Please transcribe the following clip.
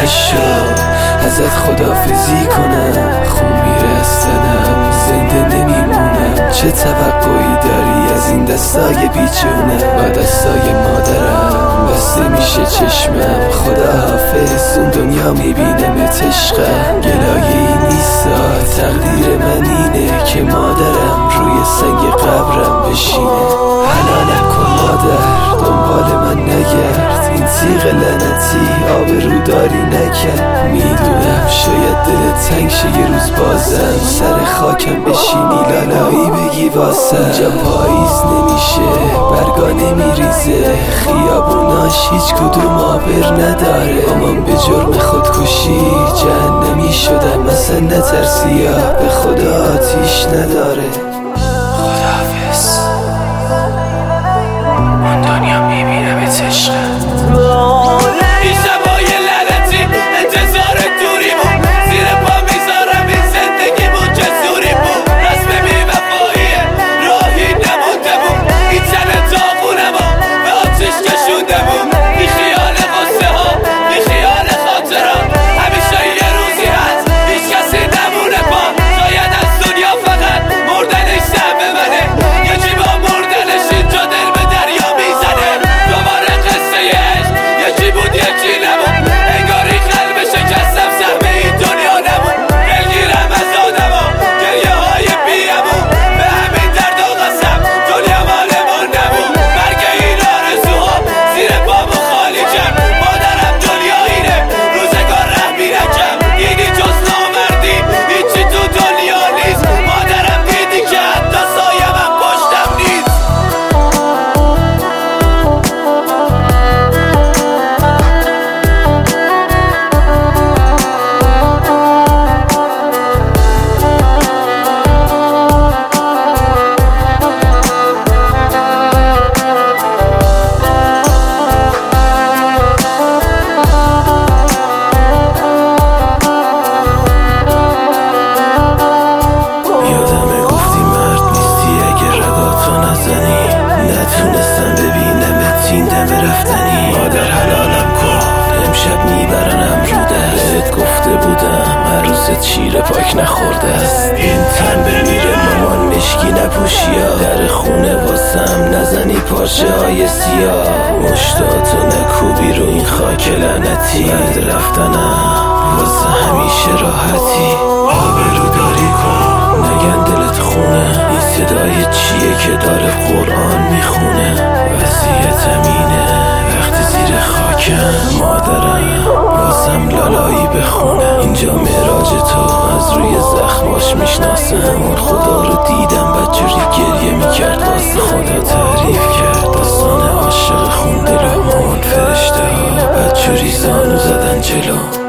نشد ازت خداحافظی کنم، خون میره از تنم زنده نمیمونم. چه توقعی داری از این دستای بیچونه؟ با دستای مادرم بسته میشه چشمم. خداحافظ اون دنیا میبینمت عشقم. گلایه‌ای نیستا تقدیر من اینه که مادرم روی سنگ قبرم بشینه. حلالم کن مادر دنبال من نگرد، این تیغ لعنتی آبروداری نکرد. میدونم شاید دلت تنگ شه یه روز بازم سر خاکم بشینی لالایی بگی واسم. اینجا پاییز نمیشه برگا نمیریزه، خیابوناش هیچ کدوم آبر نداره. مامان به جرم خودکشی جهنمی شدم، مثلا نترسیا به خدا آتیش نداره. خداحافظ اون دنیا میبینمت عشقم. این شبای لعنتی انتظار دوری بود، زیر پا میذارم این زندگی بود که زوری بود. رسم بی‌وفاییه راهی نمونده بود، این تن داغونم ها به آتش کشونده بود. بی خیال قصه ها بی خیال خاطرات، همیشه یه روزی هست هیچ کسی نمونه پا. شاید از دنیا فقط مردنش سهم منه، یکی با مردنش اینجا دل به دریا میزنه. دوباره قصه عشق یکی بود یکی نبود، انگاری قلب شکستم سهم این دنیا نبود. دلگیرم از آدما گریه های بی‌امون، به همین درد و قسم دنیا مال ما نبود. مرگ این آرزوها زیر پامو خالی کرد. مادرم دنیا اینه روزگار رحمی نکرد، دیدی جز نامردی هیچی تو دنیا نیست. مادرم دیدی که حتی سایه من پشتم نیست. یادمه گفتی مرد نیستی اگه رگاتو نزنی، نتونستم ببینم این دم رفتنی. مادر حلالم کن امشب میبرنم رو دست، بهت گفته بودم عروست شیر پاک نخورده است. این تن بمیره مامان مشکی نپوشیا، در خونه واسم نزنی پارچه های سیاه. مشتاتو نکوبی رو این خاک لعنتی، بعد رفتنم واسه همیشه راحتی. آبروداری کن نگن دلت خونه، این صدای چیه که داره قرآن میخونه؟ وصیتم اینه وقتی زیر خاکم مادرم واسم لالایی بخونه. اینجا معراج تو از روی زخماش میشناسم، اون خدا رو دیدم بدجوری گریه میکرد واسه خدا تعریف کرد. داستان عاشق خوندلو مامان فرشته ها بدجوری زانو زدن جلو.